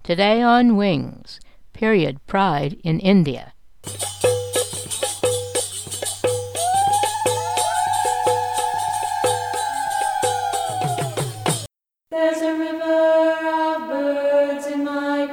Today on Wings, period pride in India. There's a river of birds in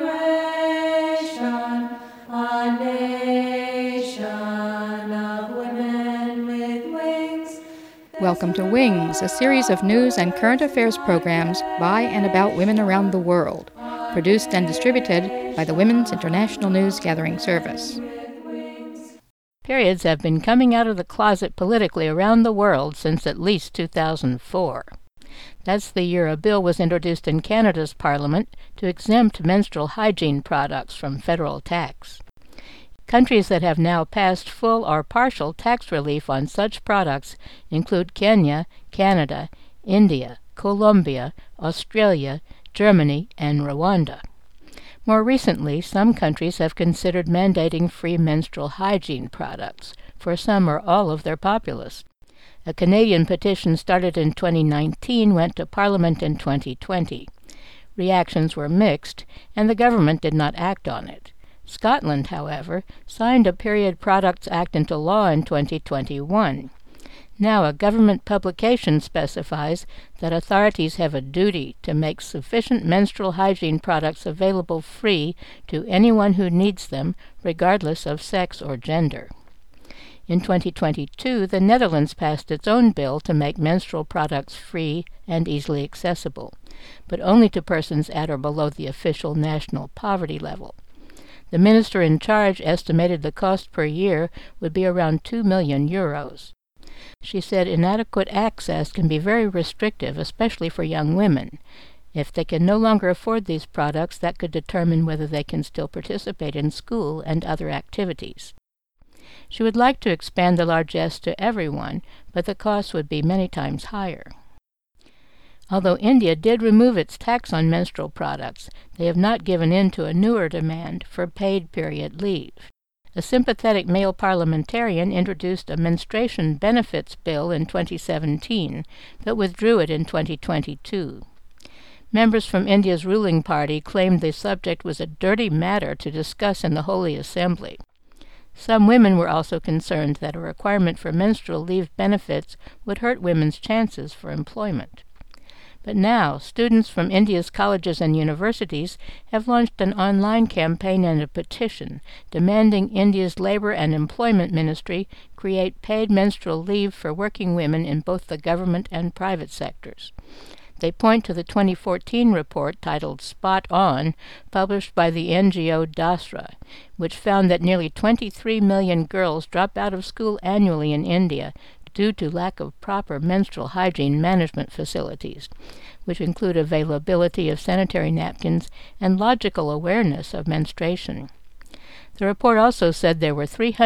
migration, a nation of women with wings. Welcome to Wings, a series of news and current affairs programs by and about women around the world, produced and distributed by the Women's International News Gathering Service. Periods have been coming out of the closet politically around the world since at least 2004. That's the year a bill was introduced in Canada's Parliament to exempt menstrual hygiene products from federal tax. Countries that have now passed full or partial tax relief on such products include Kenya, Canada, India, Colombia, Australia, Germany, and Rwanda. More recently, some countries have considered mandating free menstrual hygiene products for some or all of their populace. A Canadian petition started in 2019 went to Parliament in 2020. Reactions were mixed, and the government did not act on it. Scotland, however, signed a Period Products Act into law in 2021. Now a government publication specifies that authorities have a duty to make sufficient menstrual hygiene products available free to anyone who needs them, regardless of sex or gender. In 2022, the Netherlands passed its own bill to make menstrual products free and easily accessible, but only to persons at or below the official national poverty level. The minister in charge estimated the cost per year would be around 2 million euros. She said inadequate access can be very restrictive, especially for young women. If they can no longer afford these products, that could determine whether they can still participate in school and other activities. She would like to expand the largesse to everyone, but the cost would be many times higher. Although India did remove its tax on menstrual products, they have not given in to a newer demand for paid period leave. A sympathetic male parliamentarian introduced a menstruation benefits bill in 2017, but withdrew it in 2022. Members from India's ruling party claimed the subject was a dirty matter to discuss in the Holy Assembly. Some women were also concerned that a requirement for menstrual leave benefits would hurt women's chances for employment. But now, students from India's colleges and universities have launched an online campaign and a petition demanding India's Labor and Employment Ministry create paid menstrual leave for working women in both the government and private sectors. They point to the 2014 report titled Spot On, published by the NGO Dasra, which found that nearly 23 million girls drop out of school annually in India due to lack of proper menstrual hygiene management facilities, which include availability of sanitary napkins and logical awareness of menstruation. The report also said there were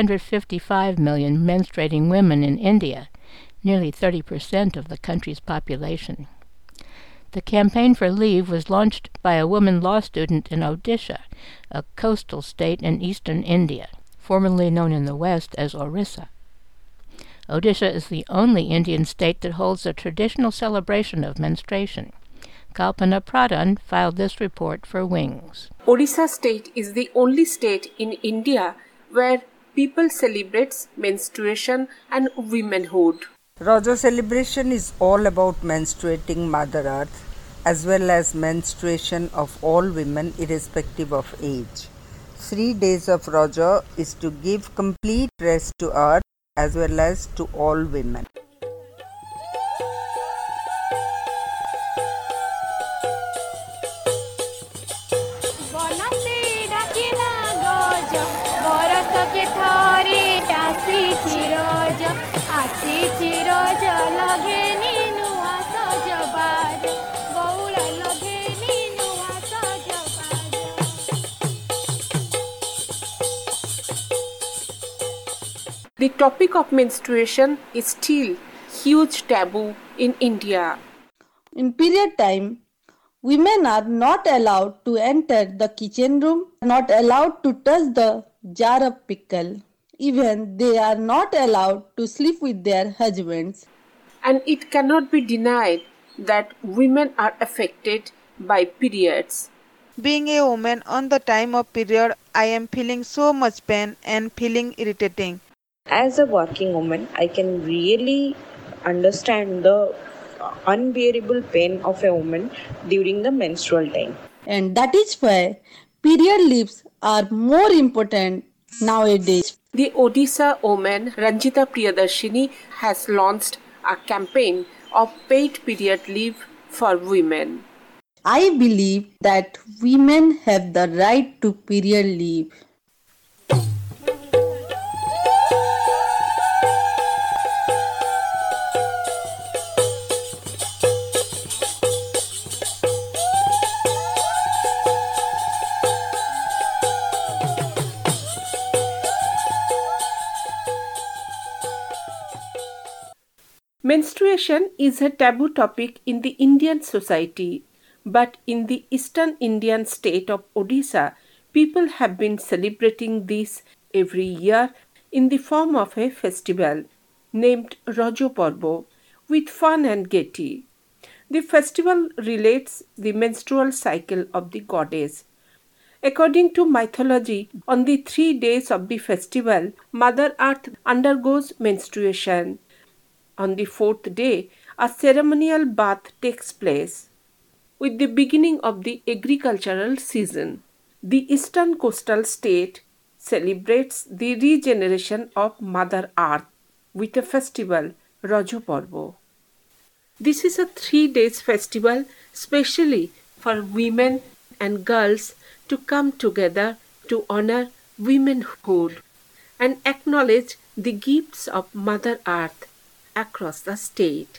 355 million menstruating women in India, nearly 30% of the country's population. The campaign for leave was launched by a woman law student in Odisha, a coastal state in eastern India, formerly known in the West as Orissa. Odisha is the only Indian state that holds a traditional celebration of menstruation. Kalpana Pradhan filed this report for Wings. Odisha state is the only state in India where people celebrate menstruation and womanhood. Raja celebration is all about menstruating Mother Earth as well as menstruation of all women irrespective of age. 3 days of Raja is to give complete rest to Earth as well as to all women. The topic of menstruation is still huge taboo in India. In period time, women are not allowed to enter the kitchen room, not allowed to touch the jar of pickle. Even they are not allowed to sleep with their husbands. And it cannot be denied that women are affected by periods. Being a woman on the time of period, I am feeling so much pain and feeling irritating. As a working woman, I can really understand the unbearable pain of a woman during the menstrual time. And that is why period leaves are more important nowadays. The Odisha woman Ranjita Priyadarshini has launched a campaign of paid period leave for women. I believe that women have the right to period leave. Menstruation is a taboo topic in the Indian society, but in the eastern Indian state of Odisha, people have been celebrating this every year in the form of a festival named Rajo Parbo with fun and gaiety. The festival relates the menstrual cycle of the goddess. According to mythology, on the 3 days of the festival, Mother Earth undergoes menstruation. On the fourth day, a ceremonial bath takes place. With the beginning of the agricultural season, the eastern coastal state celebrates the regeneration of Mother Earth with a festival, Rajo Parbo. This is a 3 days festival specially for women and girls to come together to honor womanhood and acknowledge the gifts of Mother Earth across the state.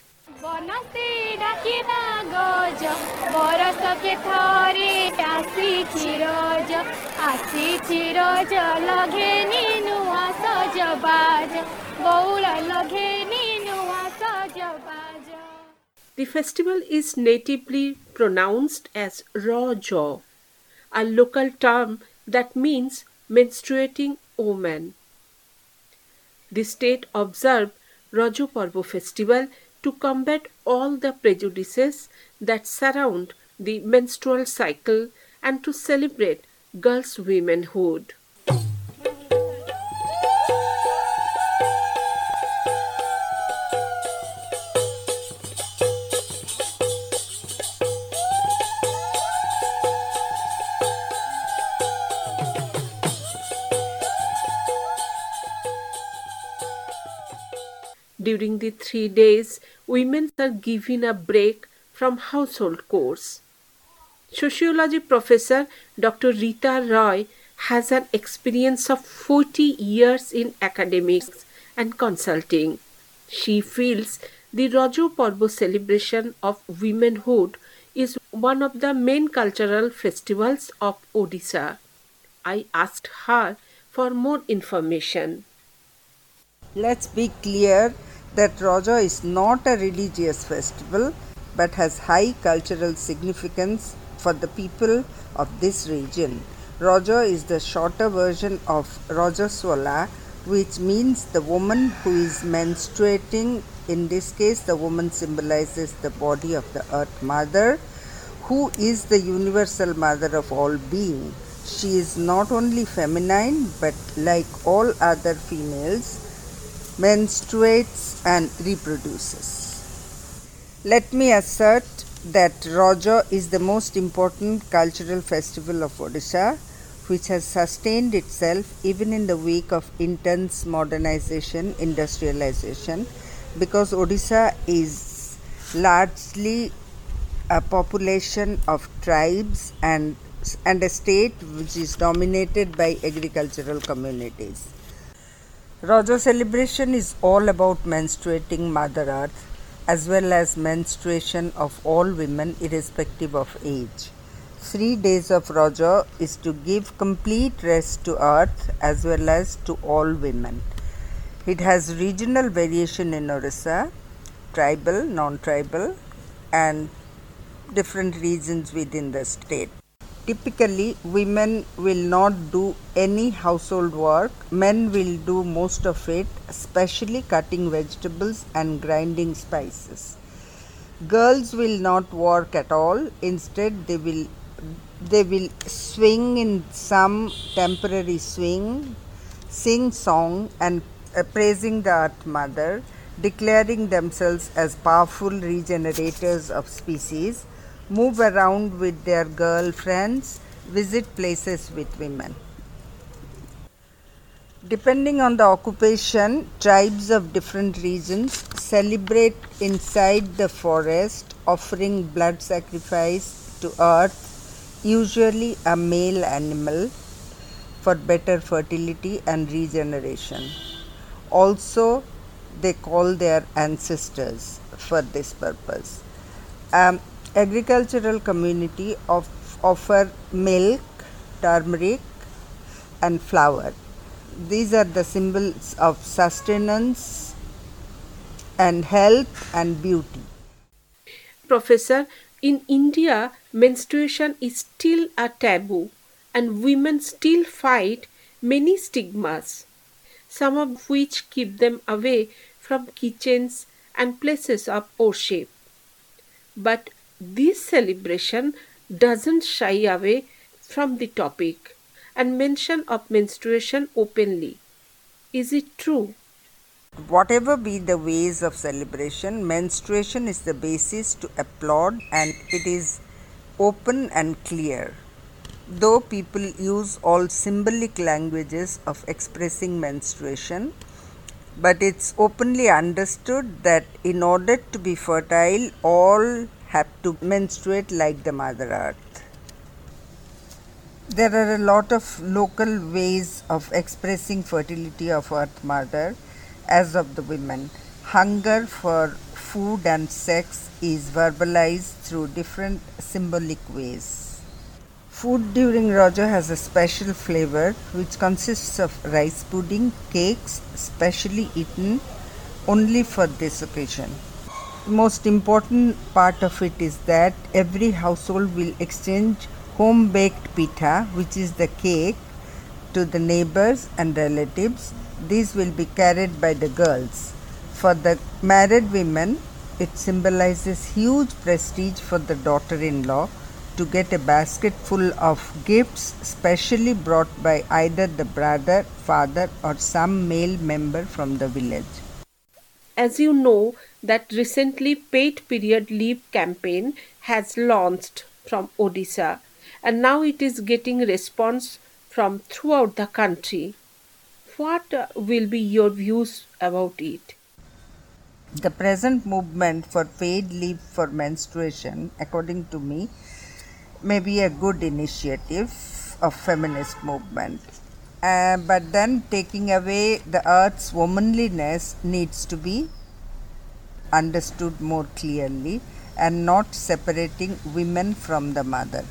The festival is natively pronounced as Rajo, a local term that means menstruating woman. The state observed Rajo Parbo festival to combat all the prejudices that surround the menstrual cycle and to celebrate girls' womanhood. During the 3 days, women are given a break from household chores. Sociology professor Dr. Rita Roy has an experience of 40 years in academics and consulting. She feels the Rajo Parbo celebration of womanhood is one of the main cultural festivals of Odisha. I asked her for more information. Let's be clear that Raja is not a religious festival but has high cultural significance for the people of this region. Raja is the shorter version of Rajaswala, which means the woman who is menstruating. In this case, the woman symbolizes the body of the Earth Mother, who is the universal mother of all being. She is not only feminine but, like all other females, menstruates and reproduces. Let me assert that Raja is the most important cultural festival of Odisha, which has sustained itself even in the wake of intense modernization, industrialization, because Odisha is largely a population of tribes and a state which is dominated by agricultural communities. Raja celebration is all about menstruating Mother Earth as well as menstruation of all women irrespective of age. 3 days of Raja is to give complete rest to Earth as well as to all women. It has regional variation in Odisha, tribal, non-tribal, and different regions within the state. Typically, women will not do any household work. Men will do most of it, especially cutting vegetables and grinding spices. Girls will not work at all. Instead, they will They will swing in some temporary swing, sing song and praising the Earth Mother, declaring themselves as powerful regenerators of species, move around with their girlfriends, visit places with women. Depending on the occupation, tribes of different regions celebrate inside the forest, offering blood sacrifice to earth, usually a male animal, for better fertility and regeneration. Also, they call their ancestors for this purpose. Agricultural community offer milk, turmeric, and flour. These are the symbols of sustenance and health and beauty. Professor, in India, menstruation is still a taboo and women still fight many stigmas, some of which keep them away from kitchens and places of worship. But this celebration doesn't shy away from the topic and mention of menstruation openly. Is it true? Whatever be the ways of celebration, menstruation is the basis to applaud and it is open and clear. Though people use all symbolic languages of expressing menstruation, but it's openly understood that in order to be fertile, all have to menstruate like the Mother Earth. There are a lot of local ways of expressing fertility of Earth Mother as of the women. Hunger for food and sex is verbalized through different symbolic ways. Food during Raja has a special flavor which consists of rice pudding, cakes specially eaten only for this occasion. The most important part of it is that every household will exchange home baked pitha, which is the cake, to the neighbors and relatives. These will be carried by the girls. For the married women, it symbolizes huge prestige for the daughter-in-law to get a basket full of gifts specially brought by either the brother, father or some male member from the village. As you know, that recently paid period leave campaign has launched from Odisha and now it is getting response from throughout the country. What will be your views about it? The present movement for paid leave for menstruation, according to me, may be a good initiative of feminist movement. But then taking away the earth's womanliness needs to be understood more clearly and not separating women from the mother.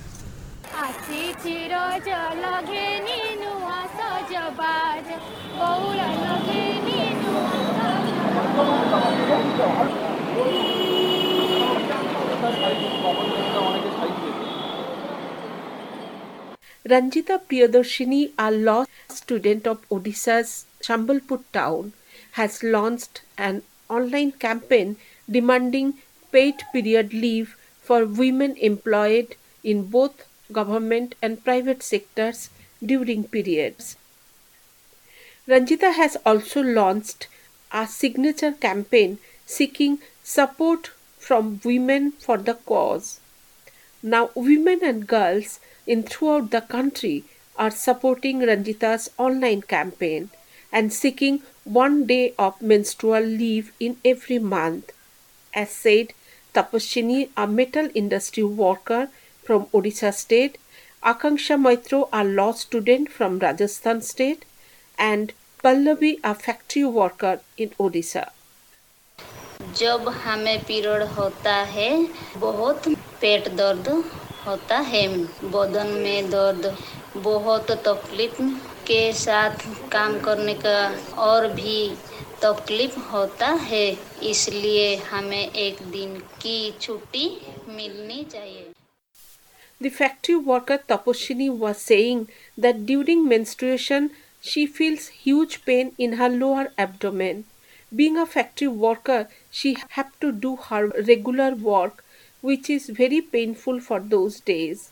Ranjita Priyadarshini, a law student of Odisha's Sambalpur town, has launched an online campaign demanding paid period leave for women employed in both government and private sectors during periods. Ranjita has also launched a signature campaign seeking support from women for the cause. Now, women and girls in throughout the country are supporting Ranjita's online campaign and seeking 1 day of menstrual leave in every month. As said, Tapashini, a metal industry worker from Odisha state, Akanksha Maitro, a law student from Rajasthan state, and Pallavi, a factory worker in Odisha. जब हमें period होता है बहुत पेट दर्द होता है, बदन में दर्द, बहुत तकलीफ के साथ काम करने का और भी तकलीफ होता है, इसलिए हमें एक दिन की छुट्टी मिलनी चाहिए. The factory worker Tapashini was saying that during menstruation she feels huge pain in her lower abdomen. Being a factory worker, she had to do her regular work, which is very painful for those days.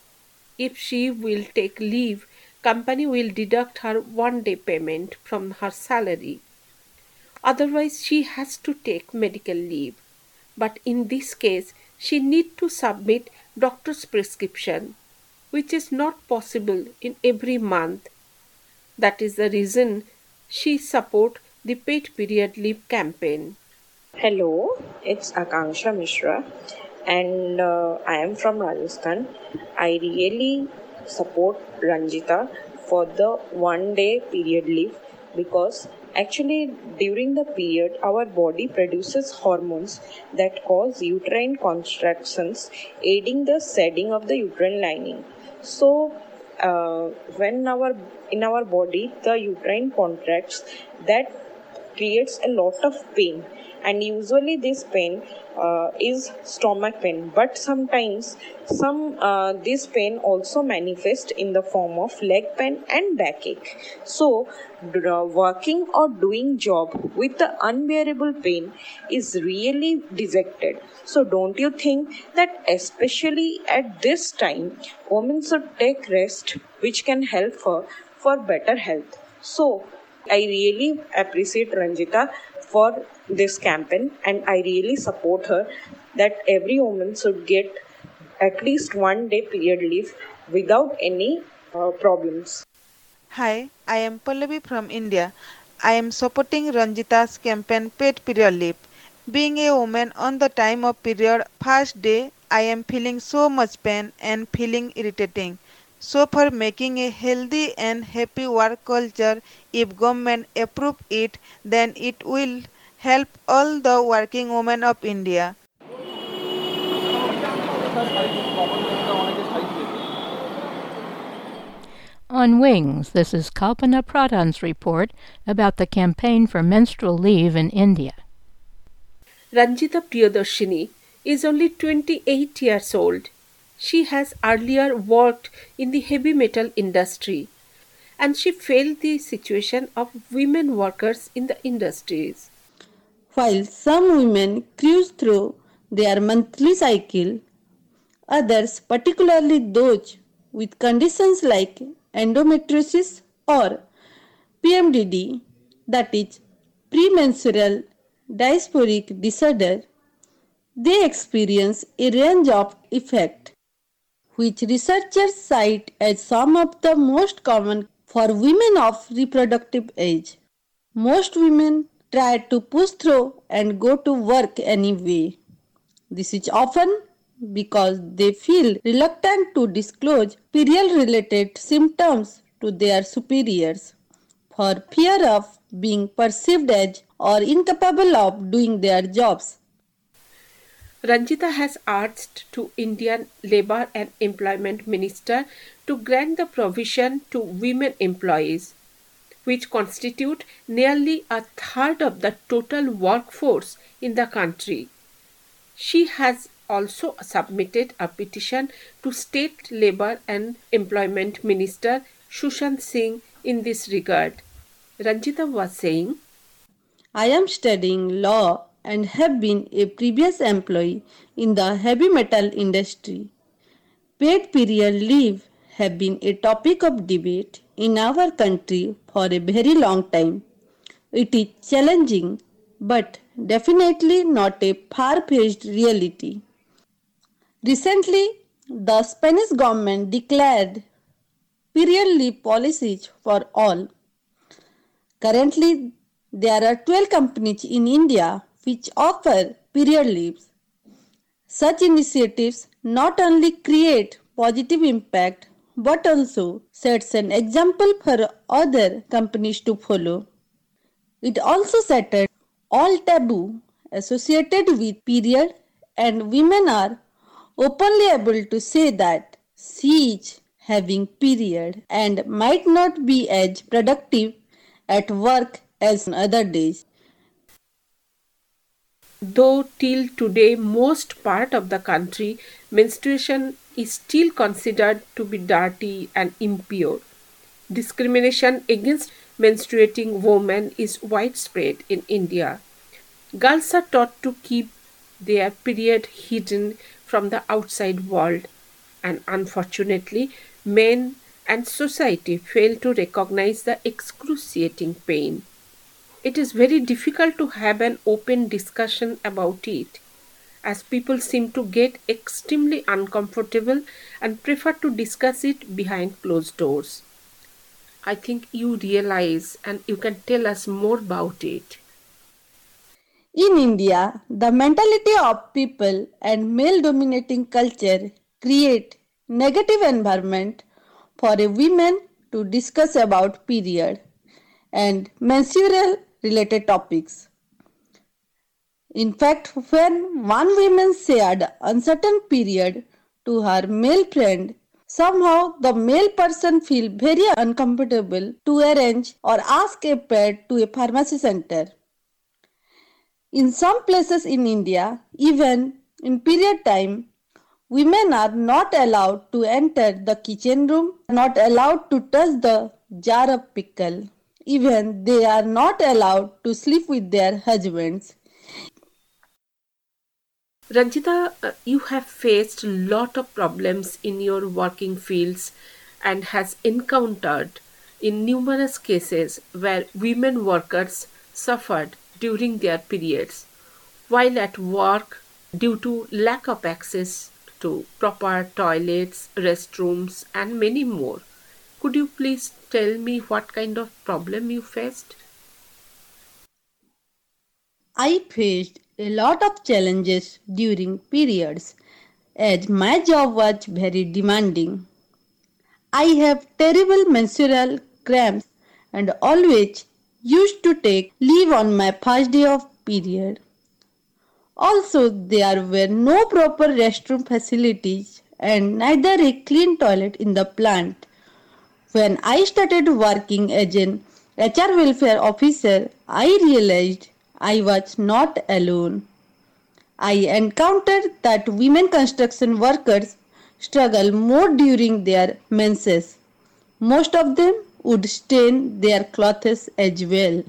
If she will take leave, company will deduct her 1 day payment from her salary. Otherwise, she has to take medical leave. But in this case, she need to submit doctor's prescription, which is not possible in every month. That is the reason she support the paid period leave campaign. Hello, it's Akanksha Mishra, and I am from Rajasthan. I really support Ranjita for the 1 day period leave because actually during the period our body produces hormones that cause uterine contractions, aiding the shedding of the uterine lining. So when in our body the uterine contracts, that creates a lot of pain, and usually this pain is stomach pain, but sometimes this pain also manifests in the form of leg pain and backache. So working or doing job with the unbearable pain is really dejected. So don't you think that especially at this time women should take rest, which can help her for better health? So I really appreciate Ranjita for this campaign, and I really support her that every woman should get at least 1 day period leave without any problems. Hi, I am Pallavi from India. I am supporting Ranjita's campaign paid period leave. Being a woman on the time of period first day, I am feeling so much pain and feeling irritating. So for making a healthy and happy work culture, if government approve it, then it will help all the working women of India. On Wings, this is Kalpana Pradhan's report about the campaign for menstrual leave in India. Ranjita Priyadarshini is only 28 years old. She has earlier worked in the heavy metal industry, and she felt the situation of women workers in the industries. While some women cruise through their monthly cycle, others, particularly those with conditions like endometriosis or PMDD, that is premenstrual dysphoric disorder, they experience a range of effects which researchers cite as some of the most common for women of reproductive age. Most women try to push through and go to work anyway. This is often because they feel reluctant to disclose period-related symptoms to their superiors for fear of being perceived as or incapable of doing their jobs. Ranjita has urged to Indian Labour and Employment Minister to grant the provision to women employees, which constitute nearly a third of the total workforce in the country. She has also submitted a petition to State Labour and Employment Minister Sushant Singh in this regard. Ranjita was saying, I am studying law and have been a previous employee in the heavy metal industry. Paid period leave have been a topic of debate in our country for a very long time. It is challenging, but definitely not a far-fetched reality. Recently, the Spanish government declared period leave policies for all. Currently, there are 12 companies in India which offer period leaves. Such initiatives not only create positive impact but also sets an example for other companies to follow. It also shattered all taboo associated with period, and women are openly able to say that she is having period and might not be as productive at work as on other days. though till today most part of the country menstruation is still considered to be dirty and impure. Discrimination against menstruating women is widespread in India. Girls are taught to keep their period hidden from the outside world. And unfortunately, men and society fail to recognize the excruciating pain. It is very difficult to have an open discussion about it, as people seem to get extremely uncomfortable and prefer to discuss it behind closed doors. I think you realize and you can tell us more about it. In India, the mentality of people and male-dominating culture create negative environment for a women to discuss about period and menstrual related topics. In fact, when one woman shared uncertain period to her male friend, somehow the male person feel very uncomfortable to arrange or ask a pad to a pharmacy center. In some places in India, even in period time, women are not allowed to enter the kitchen room, not allowed to touch the jar of pickle. Even they are not allowed to sleep with their husbands. Ranjita, you have faced a lot of problems in your working fields and has encountered in numerous cases where women workers suffered during their periods while at work due to lack of access to proper toilets, restrooms, and many more. Could you please tell me what kind of problem you faced? I faced a lot of challenges during periods as my job was very demanding. I have terrible menstrual cramps and always used to take leave on my first day of period. Also, there were no proper restroom facilities and neither a clean toilet in the plant. When I started working as an HR welfare officer, I realized I was not alone. I encountered that women construction workers struggle more during their menses. Most of them would stain their clothes as well.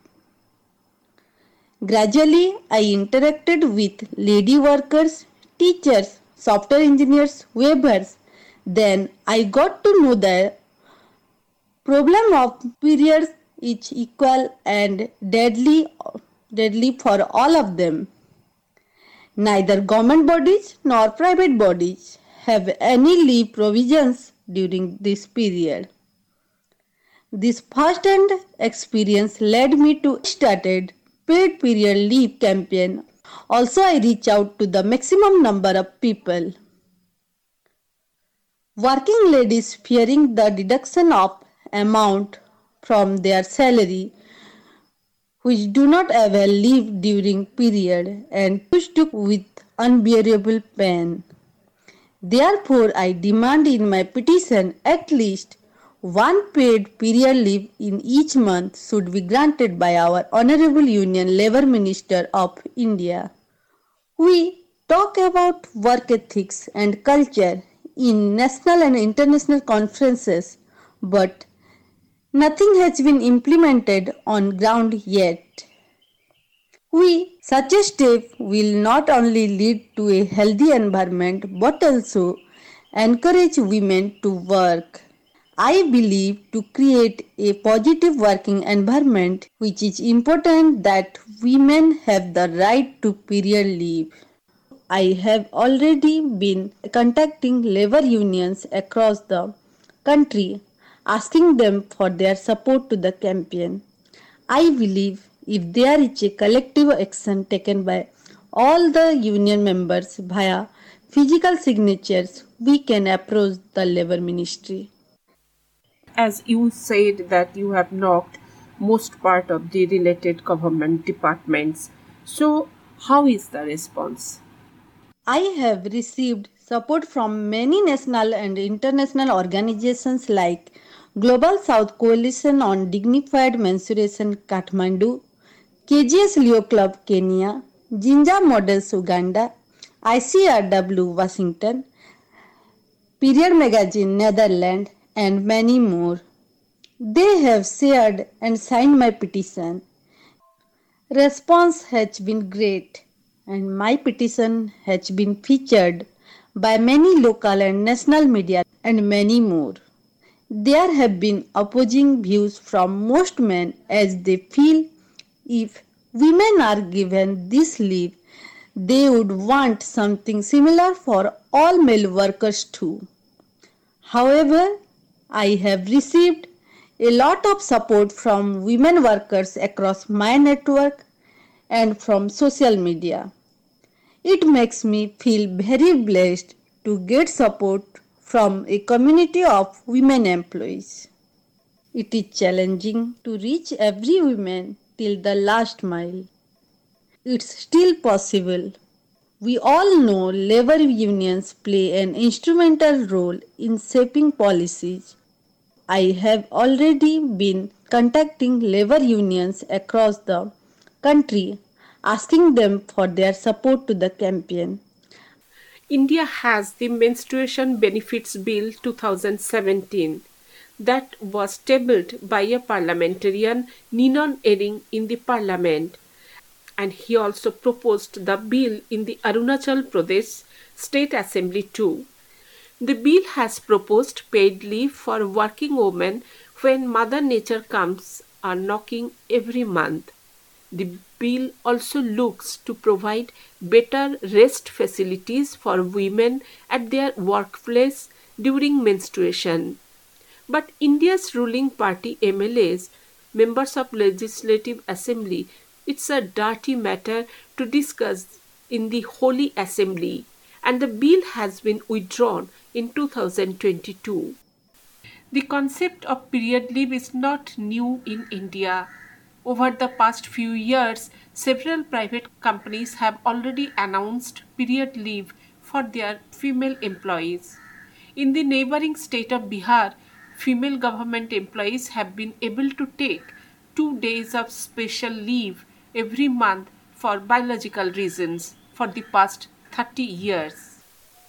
Gradually, I interacted with lady workers, teachers, software engineers, weavers. Then I got to know the problem of periods is equal and deadly for all of them. Neither government bodies nor private bodies have any leave provisions during this period. This first-hand experience led me to started paid period leave campaign. Also, I reach out to the maximum number of people. Working ladies fearing the deduction of amount from their salary which do not avail leave during period and push to with unbearable pain. Therefore, I demand in my petition at least one paid period leave in each month should be granted by our Honorable Union Labour Minister of India. We talk about work ethics and culture in national and international conferences, but nothing has been implemented on ground yet. Such a step will not only lead to a healthy environment but also encourage women to work. I believe to create a positive working environment, which is important that women have the right to period leave. I have already been contacting labor unions across the country, asking them for their support to the campaign. I believe if there is a collective action taken by all the union members via physical signatures, we can approach the labor ministry. As you said that you have knocked most part of the related government departments. So, how is the response? I have received support from many national and international organizations like Global South Coalition on Dignified Menstruation Kathmandu, KGS Leo Club Kenya, Jinja Models Uganda, ICRW Washington, Period Magazine Netherlands, and many more. They have shared and signed my petition. Response has been great and my petition has been featured by many local and national media and many more. There have been opposing views from most men as they feel if women are given this leave, they would want something similar for all male workers too. However, I have received a lot of support from women workers across my network and from social media. It makes me feel very blessed to get support from a community of women employees. It is challenging to reach every woman till the last mile. It's still possible. We all know labor unions play an instrumental role in shaping policies. I have already been contacting labor unions across the country, asking them for their support to the campaign. India has the Menstruation Benefits Bill 2017 that was tabled by a parliamentarian, Ninon Ering, in the parliament, and he also proposed the bill in the Arunachal Pradesh State Assembly too. The bill has proposed paid leave for working women when Mother Nature comes knocking every month. The bill also looks to provide better rest facilities for women at their workplace during menstruation. But India's ruling party MLAs, members of Legislative Assembly, it's a dirty matter to discuss in the Holy Assembly, and the bill has been withdrawn in 2022. The concept of period leave is not new in India. Over the past few years, several private companies have already announced period leave for their female employees. In the neighboring state of Bihar, female government employees have been able to take 2 days of special leave every month for biological reasons for the past 30 years.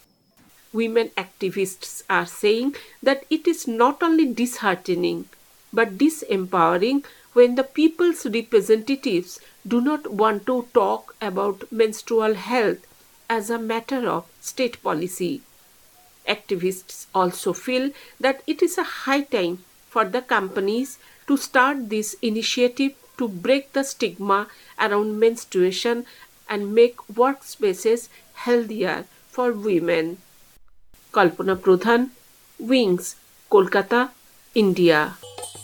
Women activists are saying that it is not only disheartening but disempowering when the people's representatives do not want to talk about menstrual health as a matter of state policy. Activists also feel that it is a high time for the companies to start this initiative to break the stigma around menstruation and make workspaces healthier for women. Kalpana Pradhan, Wings, Kolkata, India.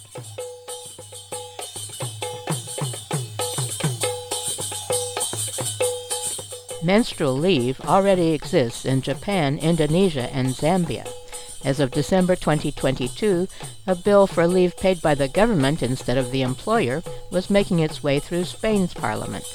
Menstrual leave already exists in Japan, Indonesia, and Zambia. As of December 2022, a bill for leave paid by the government instead of the employer was making its way through Spain's parliament.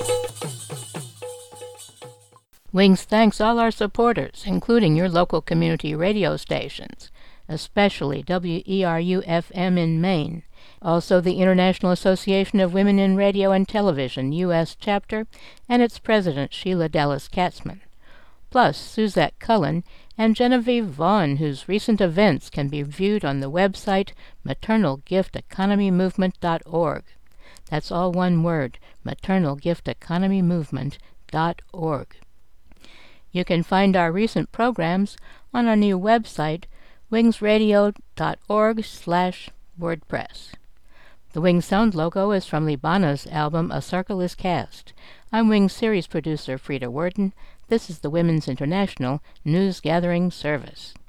Wings thanks all our supporters, including your local community radio stations, especially WERU-FM in Maine, also the International Association of Women in Radio and Television, U.S. chapter, and its president, Sheila Dallas-Katzman, plus Suzette Cullen and Genevieve Vaughn, whose recent events can be viewed on the website maternalgifteconomymovement.org. That's all one word, maternalgifteconomymovement.org. You can find our recent programs on our new website, wingsradio.org/WordPress. The Wings sound logo is from Libana's album A Circle is Cast. I'm Wings series producer Frida Worden. This is the Women's International News Gathering Service.